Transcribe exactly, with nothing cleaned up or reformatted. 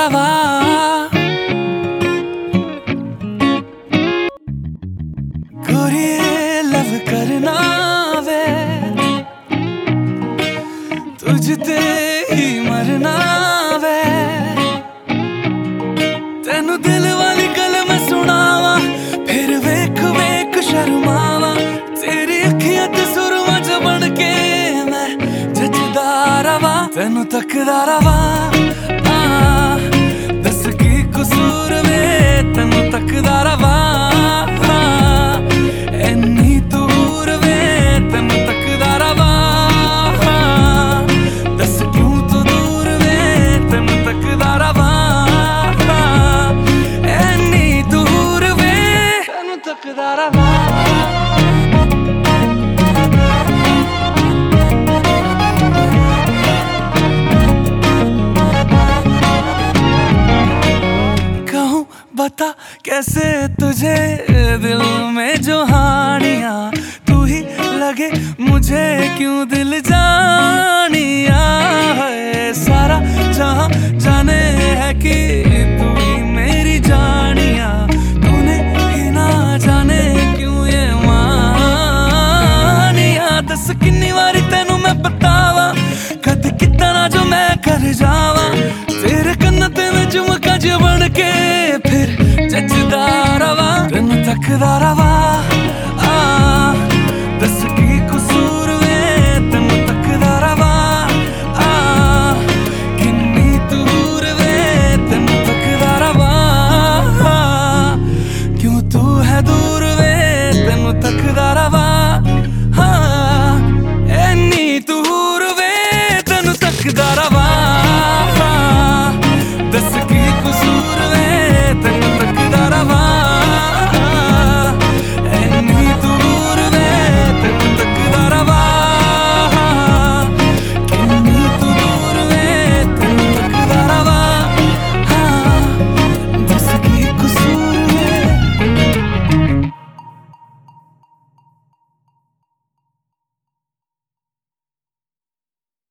रवा। गोरिए लव करना वे तुझ ते ही मरना वे, तेनू दिल वाली गल मैं सुनावा फिर वेख वेख शर्मावा। तेरी अखियां ते सुरमा च बन के मैं जचदा रवा, तेनू तकदा रवा। दस की कसूर वे तेनू तकदा रवा, एनी दूर वे तेनू तकदा रवा। दस क्यों तो दूर वे तेनू तकदा रवा, एनी दूर वे तेनू तकदा रवा। बता कैसे तुझे दिल में जो हानिया, तू ही लगे मुझे क्यों दिल जानिया है। सारा जहां जाने है कि तू ही मेरी जानिया, तूने ही ना जाने क्यों ये मानिया। दस किन्नी वारी तेनू मैं बतावा कद कितना ना जो मैं कर जावा। तेरे कन्ना ते मैं झुमका ज बन के फिर जचदा रवा, तेनू तकदा रवा।